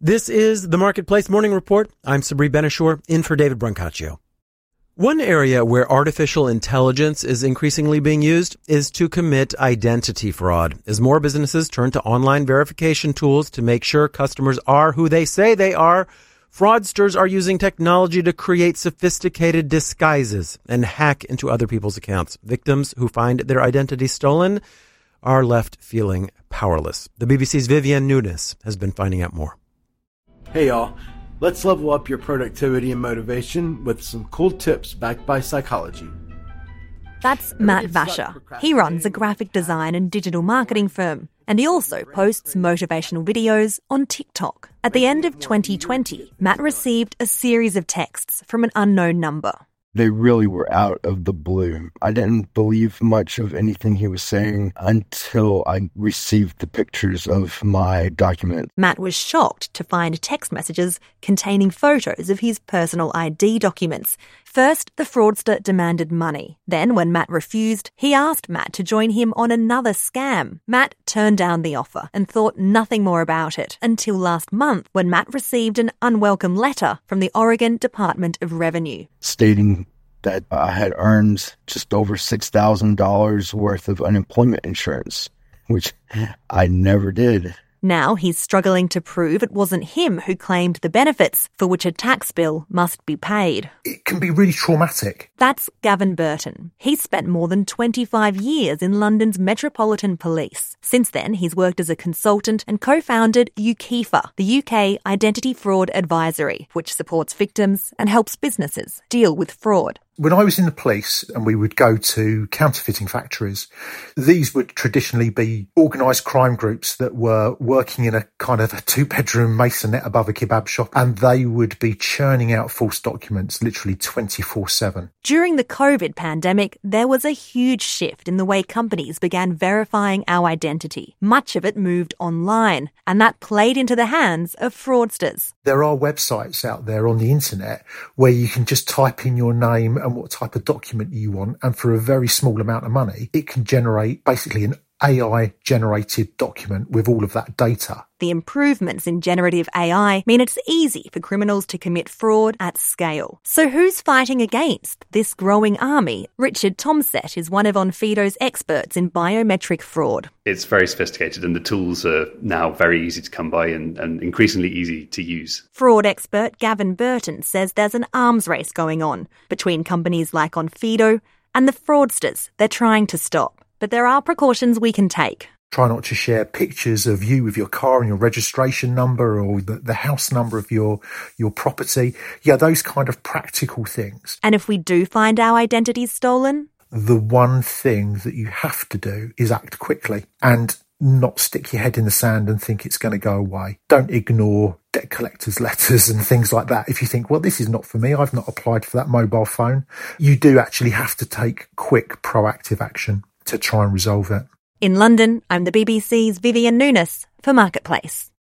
This is the Marketplace Morning Report. I'm Sabri Benishore, in for David Brancaccio. One area where artificial intelligence is increasingly being used is to commit identity fraud. As more businesses turn to online verification tools to make sure customers are who they say they are, fraudsters are using technology to create sophisticated disguises and hack into other people's accounts. Victims who find their identity stolen are left feeling powerless. The BBC's Vivian Nunes has been finding out more. Hey y'all, let's level up your productivity and motivation with some cool tips backed by psychology. That's Matt Vasher. He runs a graphic design and digital marketing firm, and he also posts motivational videos on TikTok. At the end of 2020, Matt received a series of texts from an unknown number. They really were out of the blue. I didn't believe much of anything he was saying until I received the pictures of my document. Matt was shocked to find text messages containing photos of his personal ID documents. First, the fraudster demanded money. Then, when Matt refused, he asked Matt to join him on another scam. Matt turned down the offer and thought nothing more about it until last month when Matt received an unwelcome letter from the Oregon Department of Revenue, stating that I had earned just over $6,000 worth of unemployment insurance, which I never did. Now he's struggling to prove it wasn't him who claimed the benefits for which a tax bill must be paid. It can be really traumatic. That's Gavin Burton. He's spent more than 25 years in London's Metropolitan Police. Since then, he's worked as a consultant and co-founded UKIFA, the UK Identity Fraud Advisory, which supports victims and helps businesses deal with fraud. When I was in the police and we would go to counterfeiting factories, these would traditionally be organised crime groups that were working in a kind of a two-bedroom masonette above a kebab shop, and they would be churning out false documents literally 24/7. During the COVID pandemic, there was a huge shift in the way companies began verifying our identity. Much of it moved online, and that played into the hands of fraudsters. There are websites out there on the internet where you can just type in your name and what type of document you want, and for a very small amount of money, it can generate basically an AI-generated document with all of that data. The improvements in generative AI mean it's easy for criminals to commit fraud at scale. So who's fighting against this growing army? Richard Tomset is one of Onfido's experts in biometric fraud. It's very sophisticated and the tools are now very easy to come by and increasingly easy to use. Fraud expert Gavin Burton says there's an arms race going on between companies like Onfido and the fraudsters they're trying to stop. But there are precautions we can take. Try not to share pictures of you with your car and your registration number or the house number of your property. Yeah, those kind of practical things. And if we do find our identities stolen? The one thing that you have to do is act quickly and not stick your head in the sand and think it's going to go away. Don't ignore debt collectors' letters and things like that. If you think, well, this is not for me, I've not applied for that mobile phone, you do actually have to take quick, proactive action to try and resolve it. In London, I'm the BBC's Vivian Nunes for Marketplace.